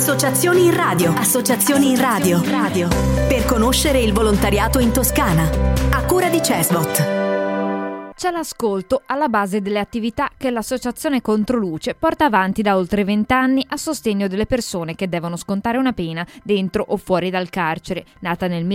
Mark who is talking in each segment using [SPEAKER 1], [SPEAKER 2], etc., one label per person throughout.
[SPEAKER 1] Associazioni in radio. Associazioni in radio. Per conoscere il volontariato in Toscana. A cura di CESVOT.
[SPEAKER 2] C'è l'ascolto alla base delle attività che l'Associazione Controluce porta avanti da oltre 20 anni a sostegno delle persone che devono scontare una pena dentro o fuori dal carcere. Nata nel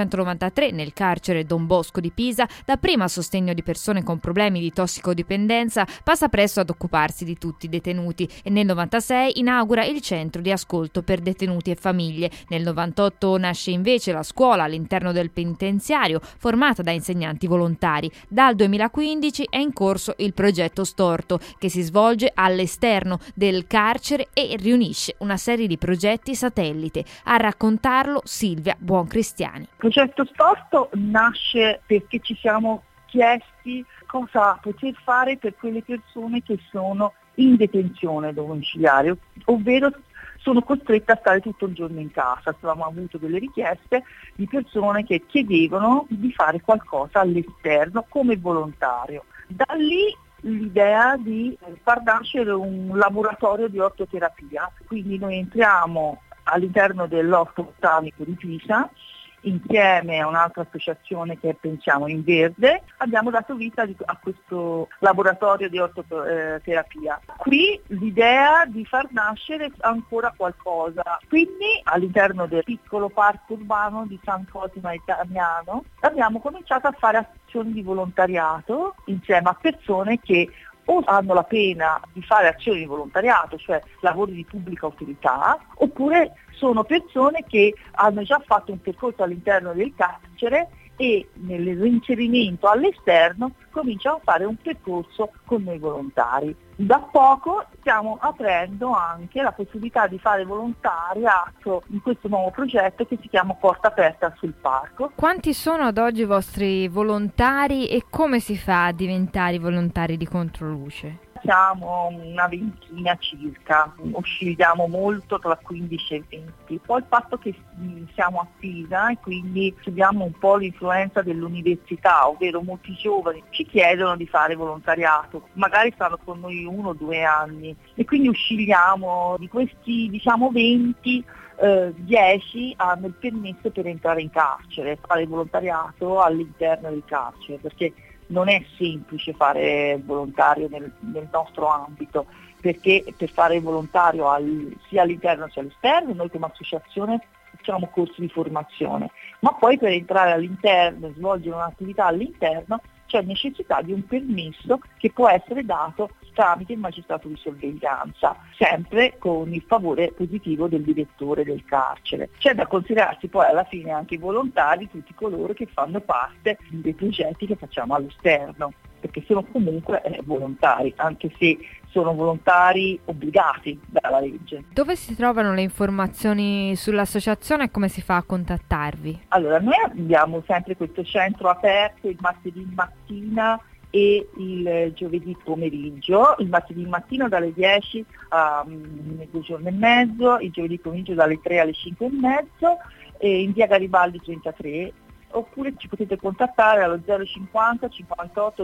[SPEAKER 2] 1993 nel carcere Don Bosco di Pisa, dapprima a sostegno di persone con problemi di tossicodipendenza, passa presto ad occuparsi di tutti i detenuti e nel 96 inaugura il centro di ascolto per detenuti e famiglie. Nel 98 nasce invece la scuola all'interno del penitenziario, formata da insegnanti volontari. Dal 2015 è in corso il progetto Storto, che si svolge all'esterno del carcere e riunisce una serie di progetti satellite. A raccontarlo Silvia Buoncristiani.
[SPEAKER 3] Il progetto Storto nasce perché ci siamo chiesti cosa poter fare per quelle persone che sono in detenzione domiciliare, ovvero sono costrette a stare tutto il giorno in casa. Abbiamo avuto delle richieste di persone che chiedevano di fare qualcosa all'esterno come volontario. Da lì l'idea di far nascere un laboratorio di ortoterapia, quindi noi entriamo all'interno dell'Orto Botanico di Pisa. Insieme a un'altra associazione che Pensiamo in Verde abbiamo dato vita a questo laboratorio di ortoterapia. Qui l'idea di far nascere ancora qualcosa, quindi all'interno del piccolo parco urbano di San Cosimo e Damiano abbiamo cominciato a fare azioni di volontariato insieme a persone che o hanno la pena di fare azioni di volontariato, cioè lavori di pubblica utilità, oppure sono persone che hanno già fatto un percorso all'interno del carcere e nel reinserimento all'esterno cominciano a fare un percorso con noi volontari. Da poco stiamo aprendo anche la possibilità di fare volontariato in questo nuovo progetto che si chiama Porta Aperta sul Parco.
[SPEAKER 2] Quanti sono ad oggi i vostri volontari e come si fa a diventare volontari di Controluce?
[SPEAKER 3] Siamo una ventina circa, oscilliamo molto tra 15 e 20. Poi il fatto che siamo a Pisa e quindi abbiamo un po' l'influenza dell'università, ovvero molti giovani ci chiedono di fare volontariato, magari stanno con noi 1 o 2 anni e quindi oscilliamo di questi 20. 10 hanno il permesso per entrare in carcere, fare volontariato all'interno del carcere, perché non è semplice fare volontario nel nostro ambito, perché per fare volontario sia all'interno sia all'esterno noi come associazione facciamo corsi di formazione, ma poi per entrare all'interno e svolgere un'attività all'interno c'è necessità di un permesso che può essere dato tramite il magistrato di sorveglianza, sempre con il favore positivo del direttore del carcere. C'è da considerarsi poi alla fine anche i volontari, tutti coloro che fanno parte dei progetti che facciamo all'esterno, perché sono comunque volontari, anche se sono volontari obbligati dalla legge.
[SPEAKER 2] Dove si trovano le informazioni sull'associazione e come si fa a contattarvi?
[SPEAKER 3] Allora, noi abbiamo sempre questo centro aperto il martedì mattina e il giovedì pomeriggio, il martedì mattina dalle 10 a mezzogiorno e mezzo, il giovedì pomeriggio dalle 3 alle 5 e mezzo, in via Garibaldi 33, oppure ci potete contattare allo 050 58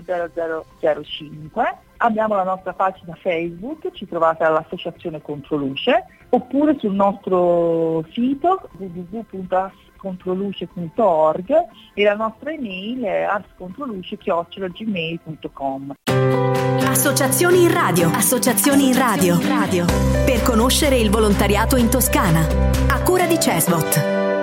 [SPEAKER 3] 0005. Abbiamo la nostra pagina Facebook, ci trovate all'Associazione Controluce, oppure sul nostro sito www.ascontroluce.org e la nostra email è ascontroluce@gmail.com.
[SPEAKER 1] Associazioni in radio. Associazioni in radio. Per conoscere il volontariato in Toscana. A cura di CESVOT.